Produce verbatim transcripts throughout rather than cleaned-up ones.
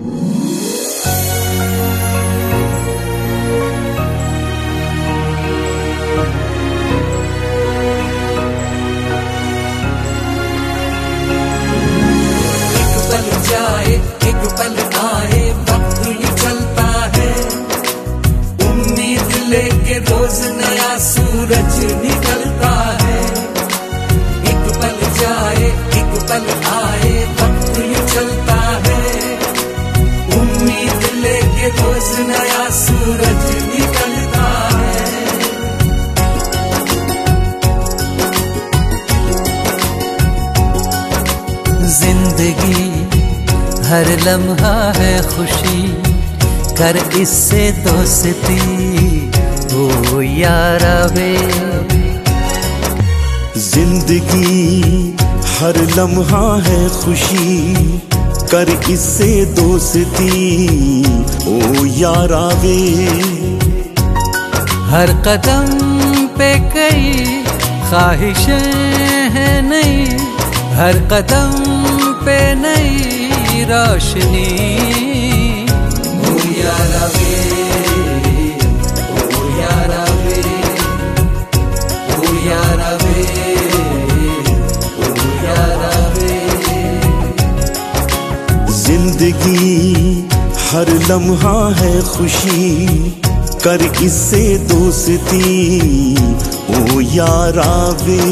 एक पल आए, वक्त ही चलता है, उम्मीद लेके रोज नया सूरज निकलता है। एक पल जाए, एक पल आए, वक्त ही चलता है, उम्मीद लेके रोज नया सूरज निकलता है। जिंदगी हर लम्हा है खुशी, कर इससे दोस्ती ओ यारा वे। जिंदगी हर लम्हा है खुशी, कर इससे दोस्ती ओ यारा वे। हर कदम पे कई ख्वाहिशें हैं नई, हर कदम पे नई रोशनी। ओ यारा वे, ओ यारा वे, ओ यारा वे, ओ यारा वे। जिंदगी हर लम्हा है खुशी, कर इससे दोस्ती ओ यारा वे।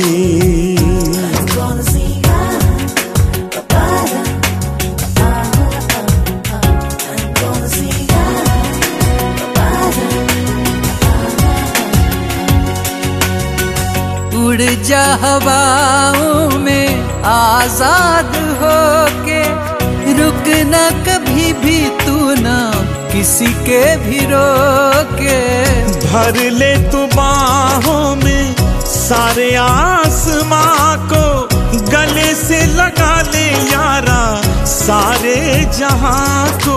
उड़ जा हवाओं में आजाद होके, रुक न कभी भी तू ना किसी के भी रोके। भर ले तू बाहों में सारे आसमां को, गले से लगा ले यारा सारे जहां को।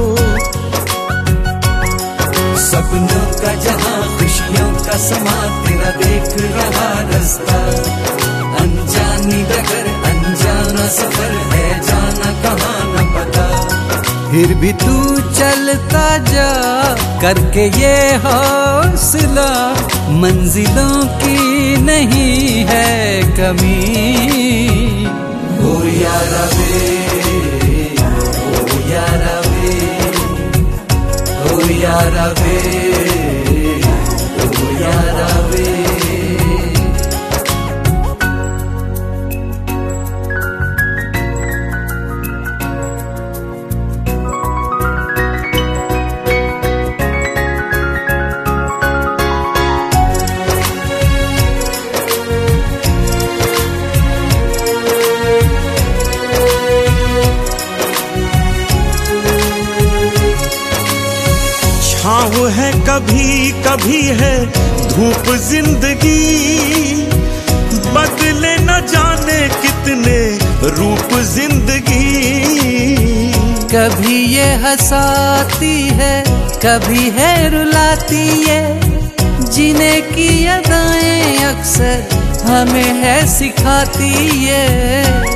सपनों का जहां, खुशियों का समा, तेरा देख रहा रास्ता। अनजानी डगर, अनजाना सफर है, जाना कहाँ न पता। फिर भी तू चलता जा करके ये हौसला, मंजिलों की नहीं है कमी। ओ यारा वे, ओ यारा वे, ओ यारा वे, ओ यारा वे। छाँव है कभी कभी है धूप जिंदगी, बदले न जाने कितने रूप जिंदगी। कभी ये हंसाती है, कभी है रुलाती है, जीने की अदाएं अक्सर हमें है सिखाती है।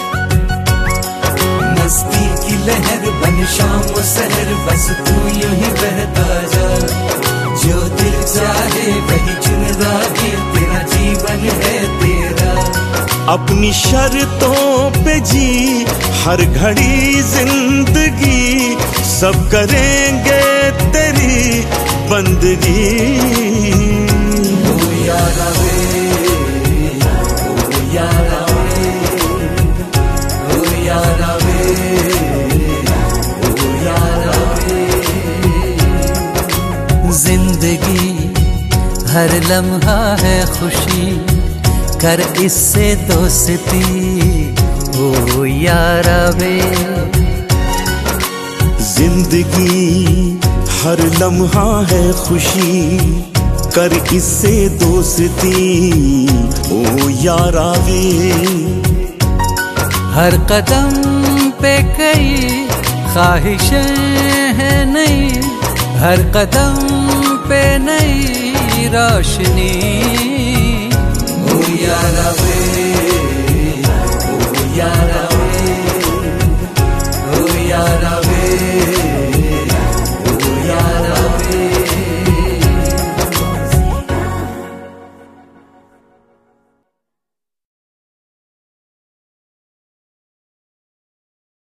मस्ती की लहर बन शाम सहर, बस तू यूं ही बहता जा, जो दिल चाहे वही चुन राहे, तेरा जीवन है तेरा। अपनी शर्तों पे जी हर घड़ी जिंदगी, सब करेंगे तेरी बंदगी। ओ यारा वे, ओ यारा वे, ओ यारा वे, ओ यारा वे। जिंदगी हर लम्हा है खुशी, कर इससे दोस्ती ओ यारा वे। जिंदगी हर लम्हा है खुशी, कर इससे दोस्ती ओ यारा वे। हर कदम पे कई ख्वाहिशें हैं नई, हर कदम पे नई रोशनी। ओ यारा वे, ओ यारा वे।